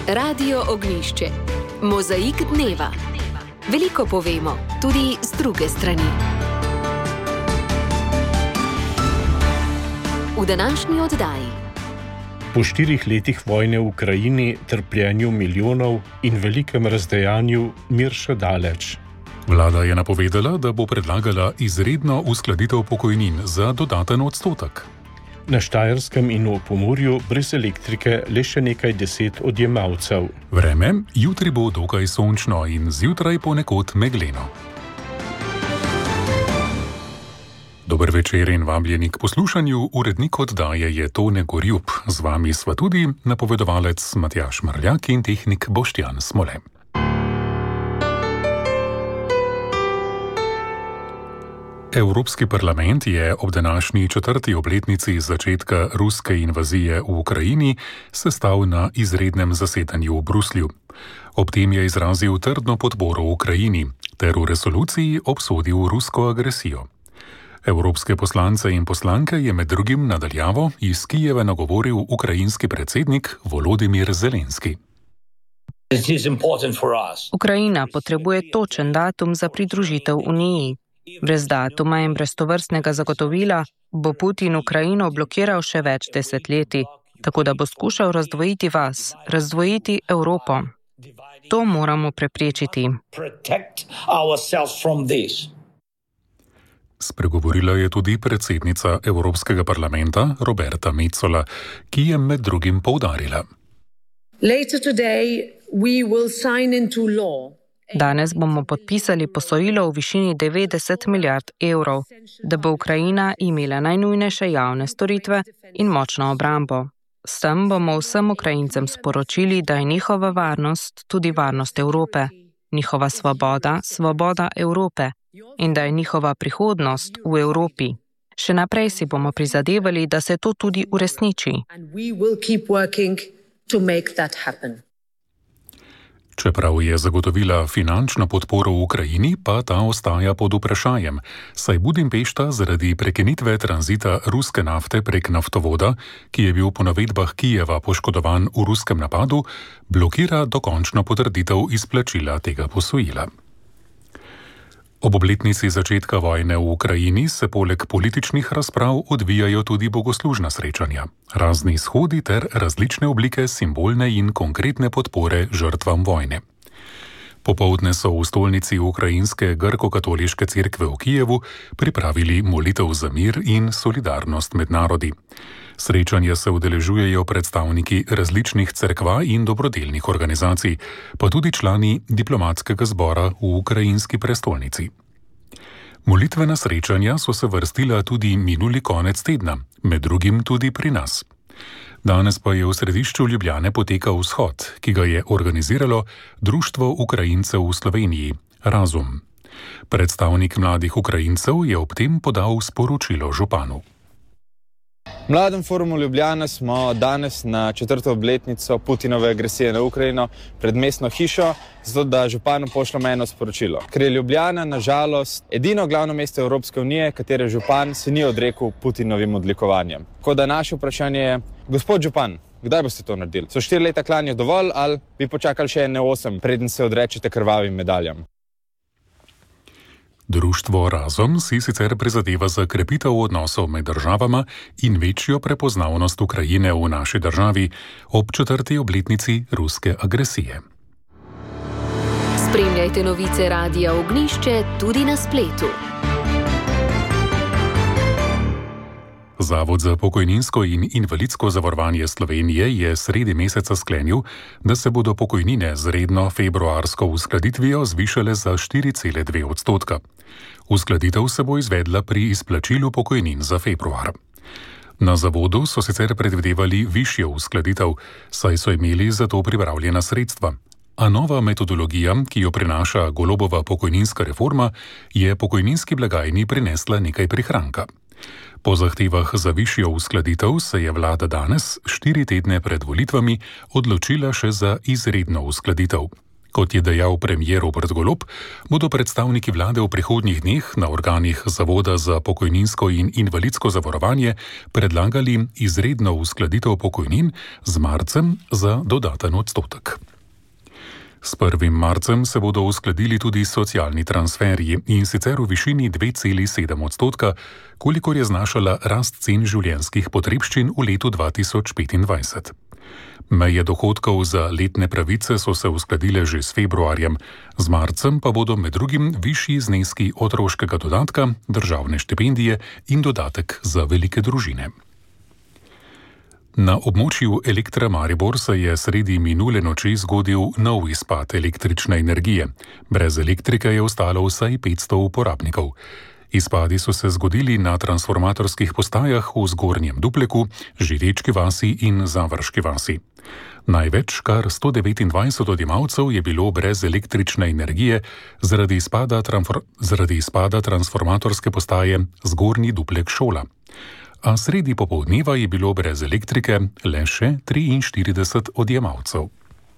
Radio Ognjišče. Mozaik dneva. Veliko povemo, tudi z druge strani. V današnji oddaji. Po 4 letih vojne v Ukrajini, trpljenju milijonov in velikem razdejanju mir še daleč. Vlada je napovedala, da bo predlagala izredno uskladitev pokojnin za dodaten odstotek. Na Štajerskem in v Pomurju brez elektrike le še nekaj 10 odjemalcev. Vreme, jutri bo dokaj sončno in zjutraj ponekod megleno. Dober večer in vabljeni k poslušanju. Urednik oddaje je Tone Gorjup. Z vami sva tudi napovedovalec Matjaž Marljak in tehnik Boštjan Smole. Evropski parlament je ob današnji 4. obletnici začetka ruske invazije v Ukrajini sestal na izrednem zasedanju v Bruslju. Ob tem je izrazil trdno podporo Ukrajini ter v resoluciji obsodil rusko agresijo. Evropske poslance in poslanke je med drugim na daljavo iz Kijeva nagovoril ukrajinski predsednik Volodimir Zelenski. Ukrajina potrebuje točen datum za pridružitev Uniji. Brez datuma in brez tovrstnega zagotovila bo Putin Ukrajino blokiral še več desetletij, tako da bo skušal razdvojiti vas, razdvojiti Evropo. To moramo preprečiti. Spregovorila je tudi predsednica Evropskega parlamenta Roberta Metsola, ki je med drugim poudarila. Danes bomo podpisali posojilo v višini 90 milijard evrov, da bo Ukrajina imela najnujnejše javne storitve in močno obrambo. S tem bomo vsem Ukrajincem sporočili, da je njihova varnost tudi varnost Evrope, njihova svoboda, svoboda Evrope in da je njihova prihodnost v Evropi. Še naprej si bomo prizadevali, da se to tudi uresniči. Čeprav je zagotovila finančno podporo v Ukrajini, pa ta ostaja pod vprašajem, saj Budimpešta zaradi prekinitve tranzita ruske nafte prek naftovoda, ki je bil po navedbah Kijeva poškodovan v ruskem napadu, blokira dokončno potrditev izplačila tega posojila. Ob obletnici začetka vojne v Ukrajini se poleg političnih razprav odvijajo tudi bogoslužna srečanja, razni shodi ter različne oblike simbolne in konkretne podpore žrtvam vojne. Popoldne so v stolnici ukrajinske grko-katoliške cerkve v Kijevu pripravili molitev za mir in solidarnost med narodi. Srečanja se udeležujejo predstavniki različnih cerkva in dobrodelnih organizacij, pa tudi člani diplomatskega zbora v ukrajinski prestolnici. Molitvena srečanja so se vrstila tudi minuli konec tedna, med drugim tudi pri nas. Danes pa je v središču Ljubljane potekal shod, ki ga je organiziralo Društvo Ukrajincev v Sloveniji, Razum. Predstavnik mladih Ukrajincev je ob tem podal sporočilo županu. V Mladem forumu Ljubljana smo danes na 4. obletnico Putinove agresije na Ukrajino pred mestno hišo, zato da županu pošljemo eno sporočilo. Ker je Ljubljana, na žalost, edino glavno mesto Evropske unije, katere župan se ni odrekel Putinovim odlikovanjem. Tako da naše vprašanje je, gospod župan, kdaj boste to naredili? So 4 leta klanje dovolj ali bi počakali še 8, preden se odrečete krvavim medaljam? Društvo Razum si sicer prizadeva za krepitev odnosov med državama in večjo prepoznavnost Ukrajine v naši državi ob 4. obletnici ruske agresije. Spremljajte novice Radia Ognjišče tudi na spletu. Zavod za pokojninsko in invalidsko zavarovanje Slovenije je sredi meseca sklenil, da se bodo pokojnine z redno februarsko uskladitvijo zvišale za 4,2 odstotka. Uskladitev se bo izvedla pri izplačilu pokojnin za februar. Na zavodu so sicer predvidevali višjo uskladitev, saj so imeli za to pripravljena sredstva. A nova metodologija, ki jo prinaša Golobova pokojninska reforma, je pokojninski blagajni prinesla nekaj prihranka. Po zahtevah za višjo uskladitev se je vlada danes, 4 tedne pred volitvami, odločila še za izredno uskladitev. Kot je dejal premier Robert Golob, bodo predstavniki vlade v prihodnjih dneh na organih Zavoda za pokojninsko in invalidsko zavarovanje predlagali izredno uskladitev pokojnin z marcem za dodaten odstotek. S 1. marcem se bodo uskladili tudi socialni transferji in sicer v višini 2,7 odstotka, kolikor je znašala rast cen življenjskih potrebščin v letu 2025. Meje dohodkov za letne pravice so se uskladile že s februarjem, z marcem pa bodo med drugim višji zneski otroškega dodatka, državne štipendije in dodatek za velike družine. Na območju Elektra Maribor se je sredi minule noči zgodil nov izpad električne energije. Brez elektrike je ostalo vsaj 500 uporabnikov. Izpadi so se zgodili na transformatorskih postajah v Zgornjem Dupleku, Žirečki vasi in Završki vasi. Največ, kar 129 odjemalcev, je bilo brez električne energije zaradi izpada transformatorske postaje Zgornji Duplek šola. A sredi popoldneva je bilo brez elektrike le še 43 odjemalcev.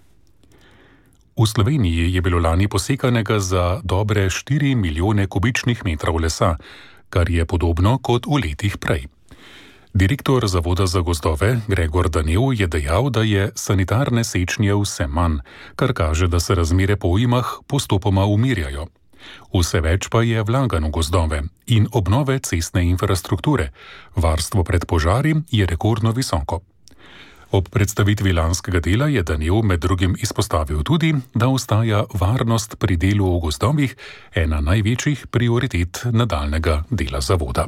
V Sloveniji je bilo lani posekanega za dobre 4 milijone kubičnih metrov lesa, kar je podobno kot v letih prej. Direktor Zavoda za gozdove Gregor Danev je dejal, da je sanitarne sečnje vse manj, kar kaže, da se razmere po ujmah postopoma umirjajo. Vse več pa je vlaganj v gozdove in obnove cestne infrastrukture. Varstvo pred požari je rekordno visoko. Ob predstavitvi lanskega dela je Danev med drugim izpostavil tudi, da ostaja varnost pri delu v gozdovih ena največjih prioritet nadaljnega dela zavoda.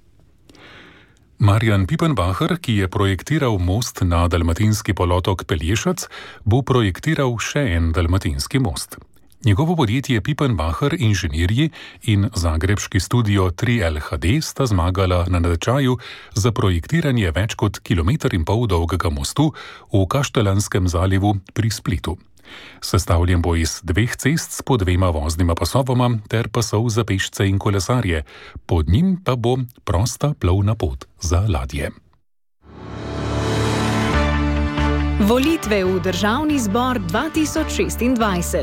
Marjan Pipenbacher, ki je projektiral most na dalmatinski polotok Pelješac, bo projektiral še en dalmatinski most. Njegovo podjetje Pipenbacher inženirji in zagrebški studio 3LHD sta zmagala na natečaju za projektiranje več kot 1,5 km dolgega mostu v Kaštelanskem zalivu pri Splitu. Sestavljen bo iz 2 cest s po 2 voznima pasovoma ter pasov za pešce in kolesarje, pod njim pa bo prosta plovna pot za ladje. Volitve v Državni zbor 2026.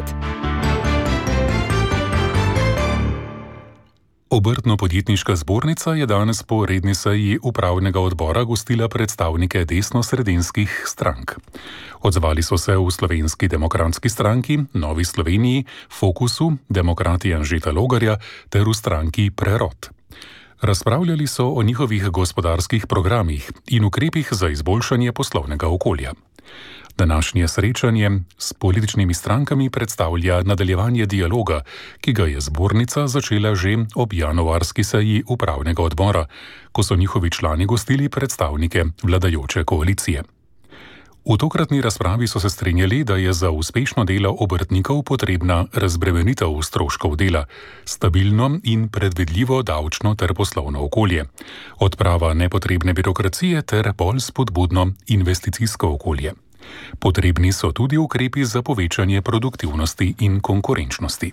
Obrtno-podjetniška zbornica je danes po redni seji upravnega odbora gostila predstavnike desnosredinskih strank. Odzvali so se v Slovenski demokratski stranki, Novi Sloveniji, Fokusu, Demokrati Anžeta Logarja ter v stranki Prerod. Razpravljali so o njihovih gospodarskih programih in ukrepih za izboljšanje poslovnega okolja. Današnje srečanje s političnimi strankami predstavlja nadaljevanje dialoga, ki ga je zbornica začela že ob januarski seji upravnega odbora, ko so njihovi člani gostili predstavnike vladajoče koalicije. V tokratni razpravi so se strinjali, da je za uspešno delo obrtnikov potrebna razbremenitev stroškov dela, stabilno in predvidljivo davčno ter poslovno okolje, odprava nepotrebne birokracije ter bolj spodbudno investicijsko okolje. Potrebni so tudi ukrepi za povečanje produktivnosti in konkurenčnosti.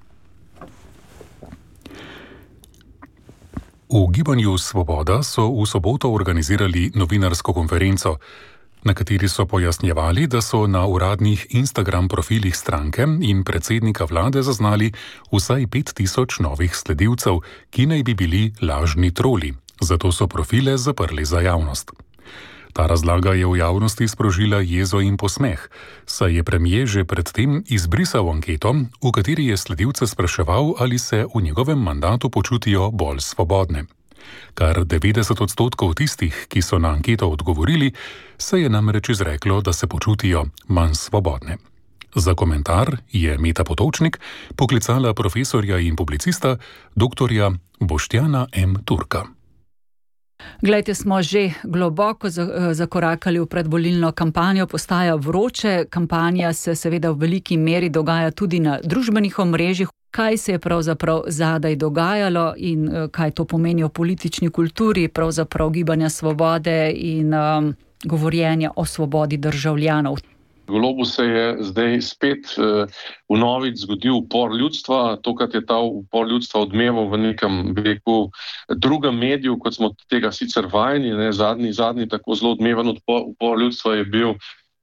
V Gibanju Svoboda so v soboto organizirali novinarsko konferenco, na kateri so pojasnjevali, da so na uradnih Instagram profilih stranke in predsednika vlade zaznali vsaj 5000 novih sledilcev, ki naj bi bili lažni troli, zato so profile zaprli za javnost. Ta razlaga je v javnosti sprožila jezo in posmeh, saj je premier že predtem izbrisal anketo, v kateri je sledilce spraševal, ali se v njegovem mandatu počutijo bolj svobodne. Kar 90% tistih, ki so na anketo odgovorili, se je namreč izreklo, da se počutijo manj svobodne. Za komentar je Meta Potočnik poklicala profesorja in publicista dr. Boštjana M. Turka. Glejte, smo že globoko zakorakali v predvolilno kampanjo, postaja vroče, kampanja se seveda v veliki meri dogaja tudi na družbenih omrežjih. Kaj se je pravzaprav zadaj dogajalo in kaj to pomeni o politični kulturi, pravzaprav gibanja svobode in govorjenja o svobodi državljanov? Golobu se je zdaj spet vnovič zgodil upor ljudstva, tokrat je ta upor ljudstva odmeval v nekem drugem mediju, kot smo tega sicer vajeni. Zadnji tako zelo odmevan upor ljudstva je bil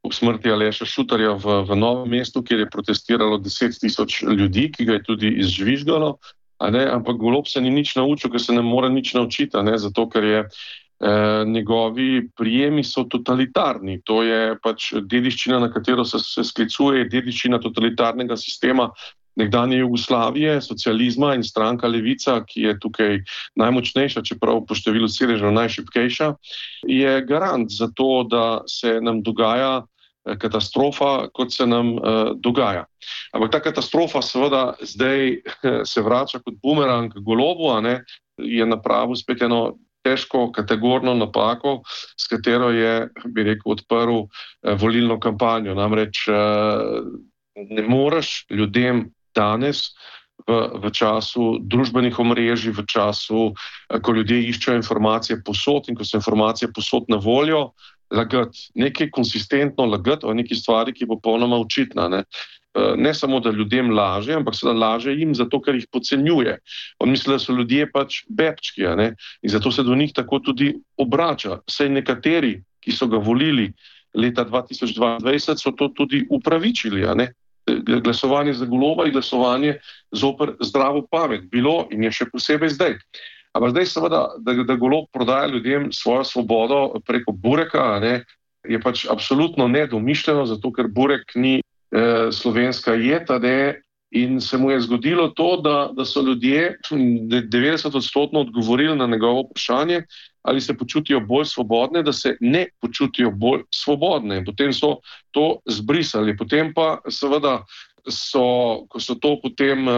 ob smrti Aleša Šutarja v Novem mestu, kjer je protestiralo 10.000 ljudi, ki ga je tudi izžvižgalo, ampak Golob se ni nič naučil, ker se ne more nič naučiti, zato ker je njegovi prijemi so totalitarni. To je pač dediščina, na katero se sklicuje, dediščina totalitarnega sistema nekdanje Jugoslavije, socializma, in stranka Levica, ki je tukaj najmočnejša, čeprav po številu sedežev najšibkejša, je garant za to, da se nam dogaja katastrofa, kot se nam dogaja. Ampak ta katastrofa seveda zdaj se vrača kot bumerang k Golobu, je napravil spet eno težko kategorno napako, s katero je, bi rekel, odprl volilno kampanjo. Namreč ne moreš ljudem danes v času družbenih omrežij, v času, ko ljudje iščejo informacije povsod in ko so informacije povsod na voljo, lagati, nekaj konsistentno lagati o neki stvari, ki je popolnoma očitna. Ne samo, da ljudem laže, ampak se laže jim zato, ker jih podcenjuje. On misli, da so ljudje pač bebčki, in zato se do njih tako tudi obrača. Saj nekateri, ki so ga volili leta 2022, so to tudi upravičili, Glasovanje za Goloba in glasovanje zoper zdravo pamet bilo in je še posebej zdaj. Ampak zdaj seveda, da Golob prodaja ljudem svojo svobodo preko Bureka, je pač absolutno nedomišljeno, zato ker Burek ni slovenska jed, in se mu je zgodilo to, da so ljudje 90% odgovorili na njegovo vprašanje, ali se počutijo bolj svobodne, da se ne počutijo bolj svobodne. Potem so to zbrisali. Potem pa seveda ko so to potem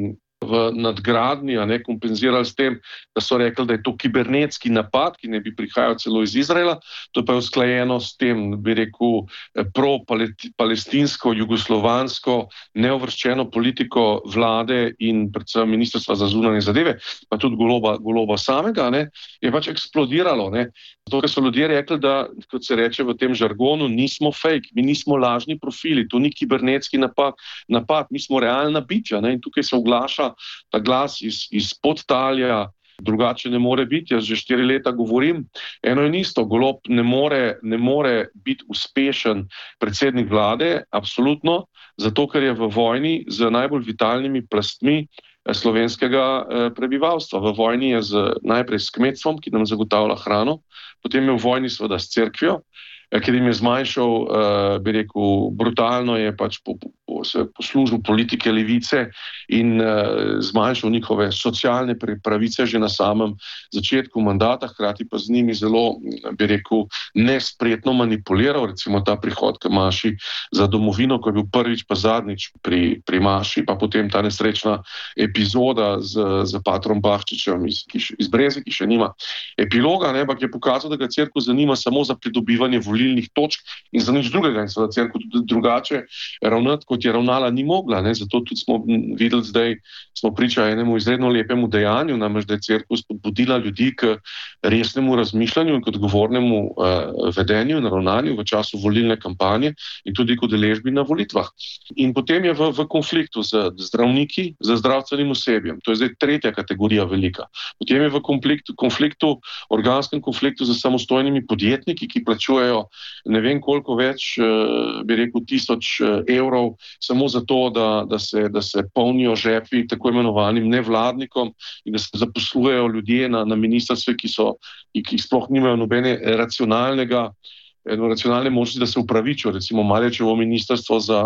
v nadgradnji kompenzirali s tem, da so rekli, da je to kibernetski napad, ki ne bi prihajal celo iz Izraela. To pa je usklajeno s tem, bi rekel, pro-palestinsko, jugoslovansko, neuvrščeno politiko vlade in predvsem Ministrstva za zunanje zadeve, pa tudi Goloba samega, je pač eksplodiralo. Zato, ker so ljudje rekli, da, kot se reče v tem žargonu, nismo fake, mi nismo lažni profili, to ni kibernetski napad, mi smo realna biča, in tukaj se oglaša ta glas iz podtalja, drugače ne more biti. Jaz že 4 leta govorim, eno in isto, Golob ne more biti uspešen predsednik vlade, absolutno, zato ker je v vojni z najbolj vitalnimi plastmi slovenskega prebivalstva. V vojni je najprej s kmetstvom, ki nam zagotavlja hrano, potem je v vojni seveda s cerkvijo, ker jim je zmanjšal, bi rekel, brutalno je pač se poslužil politike levice in zmanjšal njihove socialne pravice že na samem začetku mandata, hkrati pa z njimi zelo, bi rekel, nespretno manipuliral, recimo ta prihod k maši za domovino, ko je bil prvič pa zadnjič pri maši, pa potem ta nesrečna epizoda z patrom Bahčičem iz Breze, ki še nima epiloga, ampak je pokazal, da ga cerkev zanima samo za pridobivanje volilnih točk in za nič drugega, in seveda cerkev tudi drugače ravnati, kot je ravnala, ni mogla. Zato tudi smo videli zdaj, smo priča enemu izredno lepemu dejanju, namreč da je cerkev spodbudila ljudi k resnemu razmišljanju in k odgovornemu vedenju in ravnanju v času volilne kampanje in tudi k udeležbi na volitvah. In potem je v konfliktu z zdravniki, z zdravstvenim osebjem. To je zdaj tretja kategorija velika. Potem je v konfliktu, organskem konfliktu z samostojnimi podjetniki, ki plačujejo ne vem koliko več, bi rekel, 1000 evrov samo zato, da se polnijo žepi tako imenovanim nevladnikom in da se zaposlujejo ljudje na ministrstve, ki sploh nimajo nobene racionalne možnosti, da se upravičijo. Recimo Marječevo ministrstvo za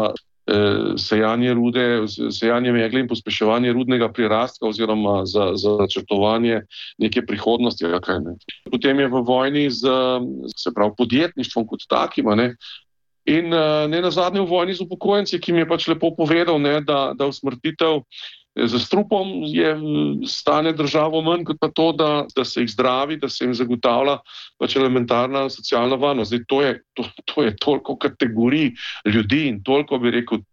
sejanje megle in pospeševanje rudnega prirastka oziroma za načrtovanje neke prihodnosti. Potem je v vojni z podjetništvom kot takim, in ne nazadnje v vojni z upokojenci, ki mi je pač lepo povedal, da usmrtitev z strupom stane državo manj kot pa to, da se jih zdravi, da se jim zagotavlja pač elementarna socialna varnost. Zdaj, to je toliko kategorij ljudi in toliko, bi rekel,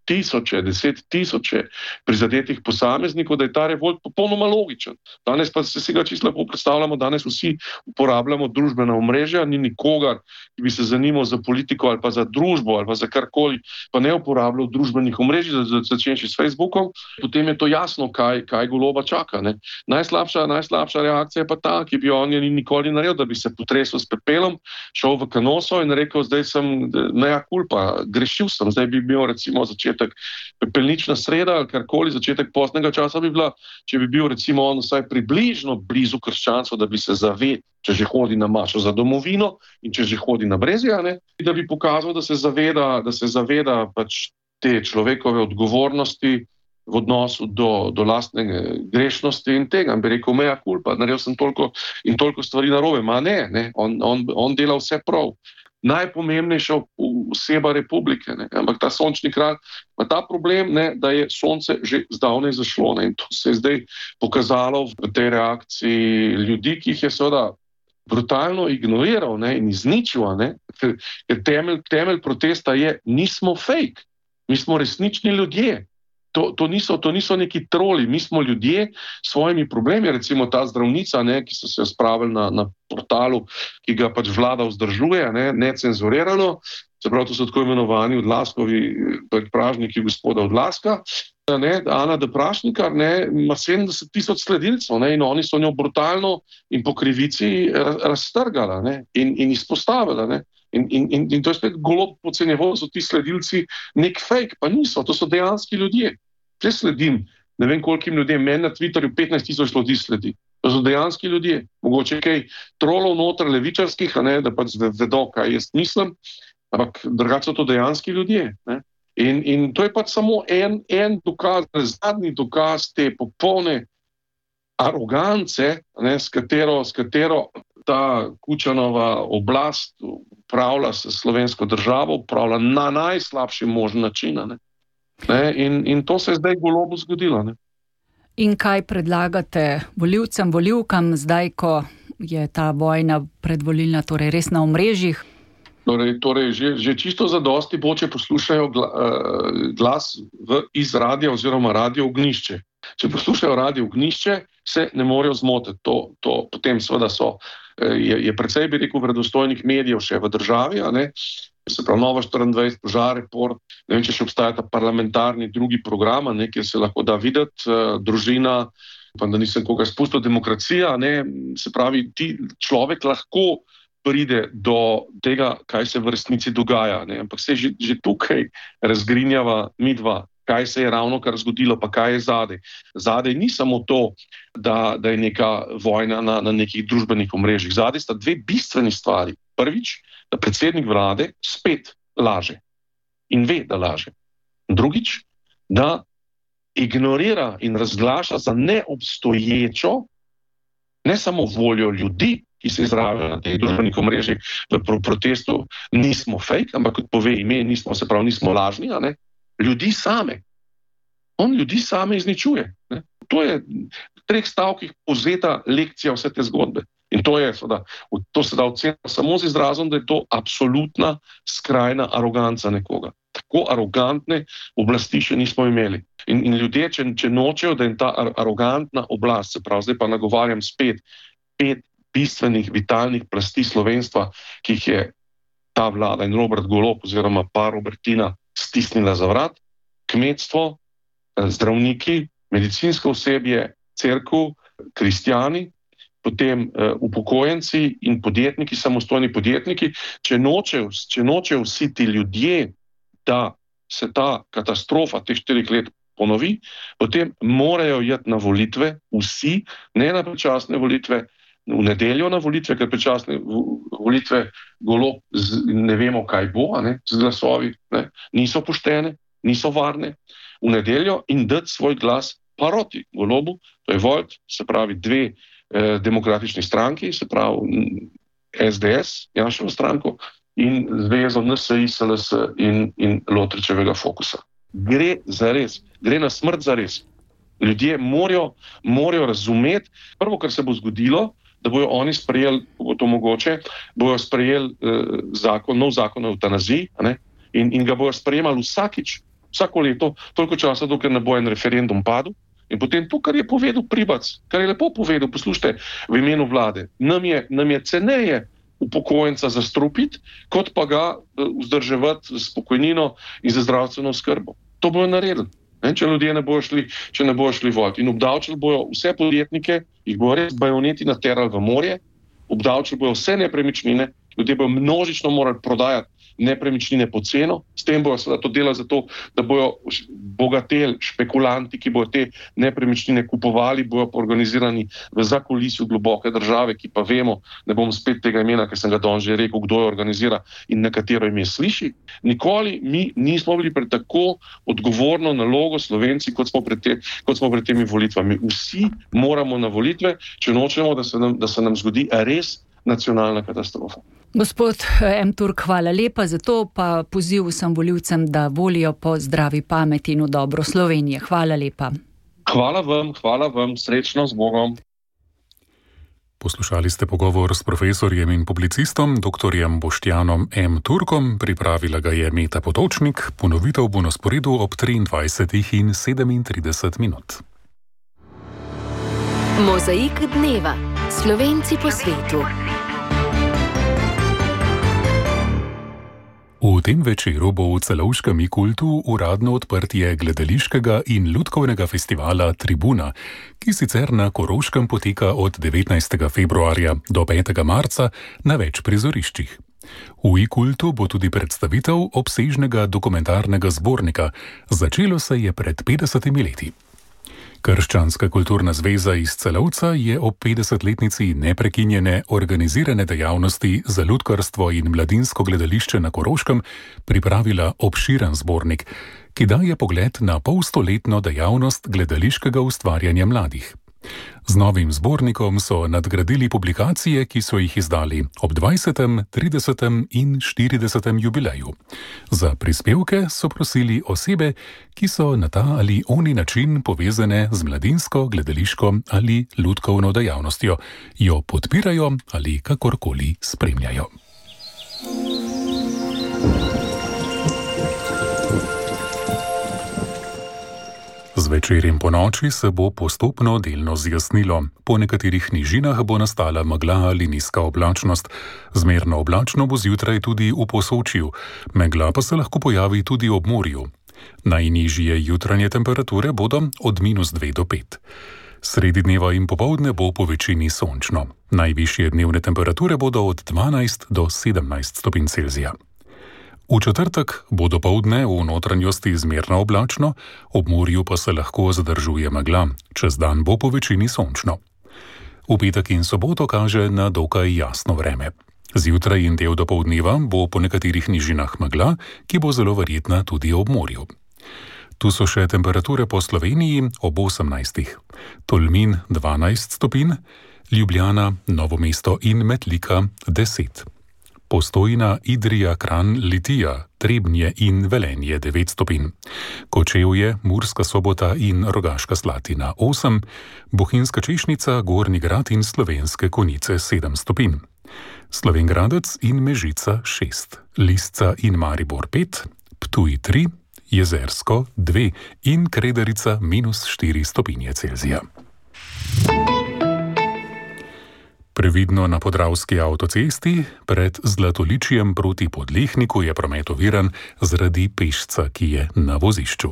10 tisoče prizadetih posameznikov, da je ta revolt popolnoma logičen. Danes pa se ga čisto lepo predstavljamo, danes vsi uporabljamo družbena omrežja, ni nikogar, ki bi se zanimal za politiko ali pa za družbo ali pa za karkoli, pa ne uporabljal družbenih omrežij, začenši s Facebookom, potem je to jasno, kaj Goloba čaka. Ne? Najslabša reakcija je pa ta, ki bi on ni nikoli naredil, da bi se potresel s pepelom, šel v Canosso in rekel, zdaj sem mea culpa, grešil sem, zdaj bi bil recimo začetek pepelnična sreda ali karkoli, začetek postnega časa bi bila, če bi bil recimo on vsaj približno blizu krščanstva, da bi se zavedal, če že hodi na mašo za domovino in če že hodi na brezja, da bi pokazal, da se zaveda pač te človekove odgovornosti v odnosu do lastne grešnosti in tega. In bi rekel, mea culpa, naredil sem toliko in toliko stvari narobe. Ma ne, on dela vse prav. Najpomembnejša oseba republike, ampak ta sončni kralj ima ta problem, da je sonce že zdavnaj zašlo, in to se je zdaj pokazalo v tej reakciji ljudi, ki jih je seveda brutalno ignoriral in izničil, ker temelj protesta je, nismo fake, mi smo resnični ljudje. To niso neki troli, mi smo ljudje s svojimi problemi, recimo ta zdravnica, ki so se spravili na portalu, ki ga pač vlada vzdržuje, necenzurirano, se pravi, to so tako imenovani Odlaskovi pražniki gospoda Odlaska, Ana de Prašnikar, ima 70 tisoč sledilcev, in oni so njo brutalno in po krivici raztrgala, in izpostavila, In to je spet Golob podcenjeval, so ti sledilci nek fake, pa niso, to so dejanski ljudje. Če sledim, ne vem kolikim ljudem, meni na Twitterju 15 tisoč ljudi sledi. To so dejanski ljudje. Mogoče kaj trolov noter levičarskih, da pač vedo, kaj jaz mislim, ampak drugače so to dejanski ljudje. In to je pač samo en dokaz, zadnji dokaz te popolne arogance, s katero ta Kučanova oblast upravlja s slovensko državo, upravlja na najslabši možen način. In to se je zdaj Golobu zgodilo. In kaj predlagate volivcem, volivkam, zdaj, ko je ta vojna predvolilna torej res na omrežjih? Torej že čisto zadosti bo, če poslušajo glas iz radia oziroma radio Ognjišče. Če poslušajo radio Ognjišče, se ne morejo zmotiti. To potem seveda je precej, bi rekel, vredostojnih medijev še v državi, se pravi Nova 24, Požar, Report, ne vem, če še obstajata parlamentarni drugi program, kjer se lahko da videti družina, pa da nisem koga spustil, Demokracija, se pravi, človek lahko pride do tega, kaj se v resnici dogaja, ampak se že tukaj razgrinjava midva, kaj se je ravno kar zgodilo, pa kaj je zadaj. Zadaj ni samo to, da je neka vojna na nekih družbenih omrežjih. Zadaj sta dve bistveni stvari. Prvič, da predsednik vlade spet laže in ve, da laže. Drugič, da ignorira in razglaša za neobstoječo ne samo voljo ljudi, ki se izražajo na teh družbenih omrežjih v protestu, nismo fake, ampak kot pove ime, nismo lažni, ljudi same. On ljudi same izničuje. To je v 3 stavkih povzeta lekcija vse te zgodbe. In to se da oceniti samo z izrazom, da je to absolutna skrajna aroganca nekoga. Tako arogantne oblasti še nismo imeli. In ljudje, če nočejo, da je ta arogantna oblast, se pravi, zdaj pa nagovarjam spet 5 bistvenih, vitalnih plasti slovenstva, ki jih je ta vlada in Robert Golob oziroma pa Robertina stisnila za vrat, kmetstvo, zdravniki, medicinsko osebje, cerkev, kristjani, potem upokojenci in podjetniki, samostojni podjetniki. Če nočejo vsi ti ljudje, da se ta katastrofa teh 4 let ponovi, potem morajo iti na volitve vsi, ne na predčasne volitve, v nedeljo na volitve, ker predčasne volitve Golob ne vemo, kaj bo, z glasovi, niso poštene, niso varne, v nedeljo in dati svoj glas proti Golobu, to je Volt, se pravi 2 demokratični stranki, se pravi SDS, Janševo stranko, in zvezo NSI, SLS in Lotričevega Fokusa. Gre za res, gre na smrt za res. Ljudje morajo razumeti, prvo, kar se bo zgodilo, da bojo oni sprejeli, ko bo to mogoče, bojo sprejeli nov zakon o evtanaziji, in ga bojo sprejemali vsakič, vsako leto, toliko časa, dokler ne bo en referendum padel. In potem to, kar je povedal Pribac, kar je lepo povedal, poslušajte, v imenu vlade, nam je ceneje upokojenca zastrupiti, kot pa ga vzdrževati s pokojnino in za zdravstveno oskrbo. To bojo naredili. Če ljudje ne bojo šli volit. In obdavčili bojo vse podjetnike, jih bojo res bajoneti naterali v morje, obdavčili bojo vse nepremičnine, ljudje bojo množično morali prodajati nepremičnine po ceno, s tem bojo seveda to delali zato, da bojo bogateli špekulanti, ki bojo te nepremičnine kupovali, bojo pa organizirani v zakulisju globoke države, ki pa vemo, ne bom spet tega imena, ker sem ga danes že rekel, kdo jo organizira in na katero ime sliši. Nikoli mi nismo bili pred tako odgovorno nalogo Slovenci, kot smo pred temi volitvami. Vsi moramo na volitve, če nočemo, da se nam zgodi res nacionalna katastrofa. Gospod M. Turk, hvala lepa za to, pa poziv vsem volivcem, da volijo po zdravi pameti in v dobro Slovenije. Hvala lepa. Hvala vam, srečno z Bogom. Poslušali ste pogovor s profesorjem in publicistom dr. Boštjanom M. Turkom, pripravila ga je Meta Potočnik, ponovitev bo na sporedu ob 23:37 minut. Mozaik dneva. Slovenci po svetu. V tem večeru bo v Celovškem Ikultu uradno odprtje gledališkega in lutkovnega festivala Tribuna, ki sicer na Koroškem poteka od 19. februarja do 5. marca na več prizoriščih. V Ikultu bo tudi predstavitev obsežnega dokumentarnega zbornika. Začelo se je pred 50 leti. Krščanska kulturna zveza iz Celovca je ob 50-letnici neprekinjene organizirane dejavnosti za lutkarstvo in mladinsko gledališče na Koroškem pripravila obširen zbornik, ki daje pogled na polstoletno dejavnost gledališkega ustvarjanja mladih. Z novim zbornikom so nadgradili publikacije, ki so jih izdali ob 20., 30. in 40. jubileju. Za prispevke so prosili osebe, ki so na ta ali oni način povezane z mladinsko, gledališko ali lutkovno dejavnostjo, jo podpirajo ali kakorkoli spremljajo. Z večerjem po noči se bo postopno delno zjasnilo. Po nekaterih nižinah bo nastala megla ali nizka oblačnost. Zmerno oblačno bo zjutraj tudi v Posočju. Megla pa se lahko pojavi tudi ob morju. Najnižje jutranje temperature bodo od -2 do 5. Sredi dneva in popoldne bo po večini sončno. Najvišje dnevne temperature bodo od 12 do 17 stopinj Celzija. V četrtek bo dopoldne v notranjosti zmerno oblačno, ob morju pa se lahko zadržuje megla, čez dan bo po večini sončno. V petek in soboto kaže na dokaj jasno vreme. Zjutraj in del dopoldneva bo po nekaterih nižinah megla, ki bo zelo verjetna tudi ob morju. Tu so še temperature po Sloveniji ob 18. Tolmin 12 stopinj, Ljubljana, Novo mesto in Metlika 10. Postojna, Idrija, Kranj, Litija, Trebnje in Velenje 9 stopinj. Kočevje, Murska Sobota in Rogaška Slatina 8, Bohinjska Češnica, Gornji Grad in Slovenske Konjice 7 stopinj. Slovenj Gradec in Mežica 6, Lisca in Maribor 5, Ptuj 3, Jezersko 2 in Kredarica -4 stopinje Celzija. Previdno na Podravski avtocesti pred Zlatoličjem proti Podlehniku je promet oviran zaradi pešca, ki je na vozišču.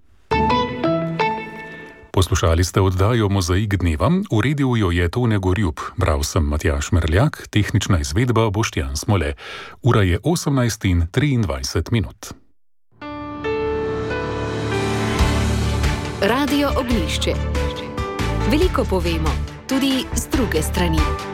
Poslušali ste oddajo Mozaik dneva, uredil jo je Tone Gorjub, bral sem Matjaž Merljak, tehnična izvedba Boštjan Smole. Ura je 18:23 minut. Radio Oglišče. Veliko povemo, tudi z druge strani.